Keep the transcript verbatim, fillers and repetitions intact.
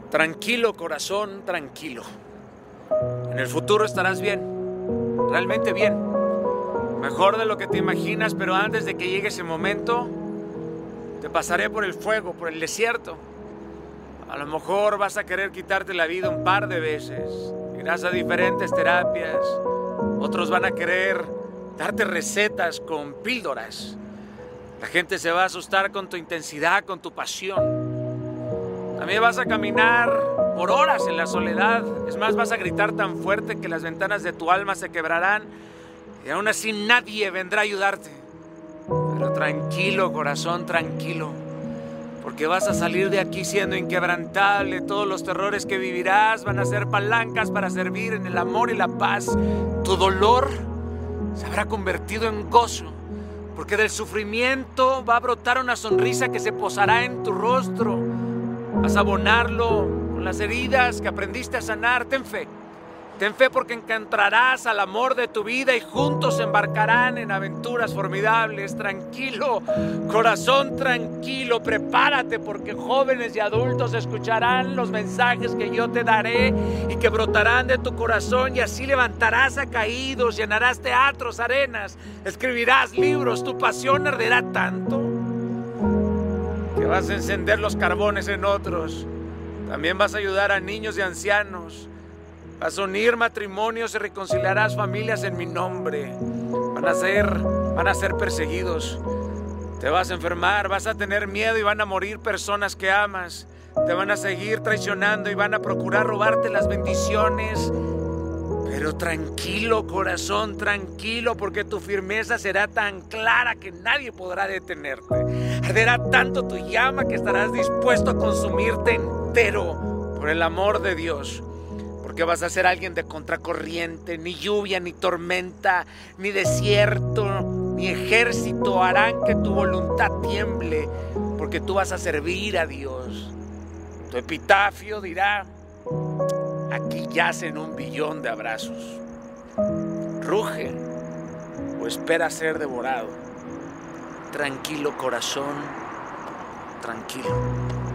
Tranquilo, corazón, tranquilo. En el futuro estarás bien, realmente bien. Mejor de lo que te imaginas, pero antes de que llegue ese momento, te pasaré por el fuego, por el desierto. A lo mejor vas a querer quitarte la vida un par de veces. Irás a diferentes terapias. Otros van a querer darte recetas con píldoras. La gente se va a asustar con tu intensidad, con tu pasión. También vas a caminar por horas en la soledad. Es más, vas a gritar tan fuerte que las ventanas de tu alma se quebrarán y aún así nadie vendrá a ayudarte. Pero tranquilo, corazón, tranquilo, porque vas a salir de aquí siendo inquebrantable. Todos los terrores que vivirás van a ser palancas para servir en el amor y la paz. Tu dolor se habrá convertido en gozo, porque del sufrimiento va a brotar una sonrisa que se posará en tu rostro. Vas a abonarlo con las heridas que aprendiste a sanar. Ten fe, ten fe porque encontrarás al amor de tu vida y juntos se embarcarán en aventuras formidables. Tranquilo, corazón, tranquilo, prepárate porque jóvenes y adultos escucharán los mensajes que yo te daré y que brotarán de tu corazón, y así levantarás a caídos, llenarás teatros, arenas, escribirás libros. Tu pasión arderá tanto que vas a encender los carbones en otros. También vas a ayudar a niños y ancianos. Vas a unir matrimonios y reconciliarás familias en mi nombre. Van a ser, van a ser perseguidos. Te vas a enfermar, vas a tener miedo y van a morir personas que amas. Te van a seguir traicionando y van a procurar robarte las bendiciones. Pero tranquilo, corazón, tranquilo, porque tu firmeza será tan clara que nadie podrá detenerte. Arderá tanto tu llama que estarás dispuesto a consumirte entero por el amor de Dios. Porque vas a ser alguien de contracorriente. Ni lluvia, ni tormenta, ni desierto, ni ejército harán que tu voluntad tiemble, porque tú vas a servir a Dios. Tu epitafio dirá: aquí yacen un billón de abrazos. Ruge o espera ser devorado. Tranquilo, corazón, tranquilo.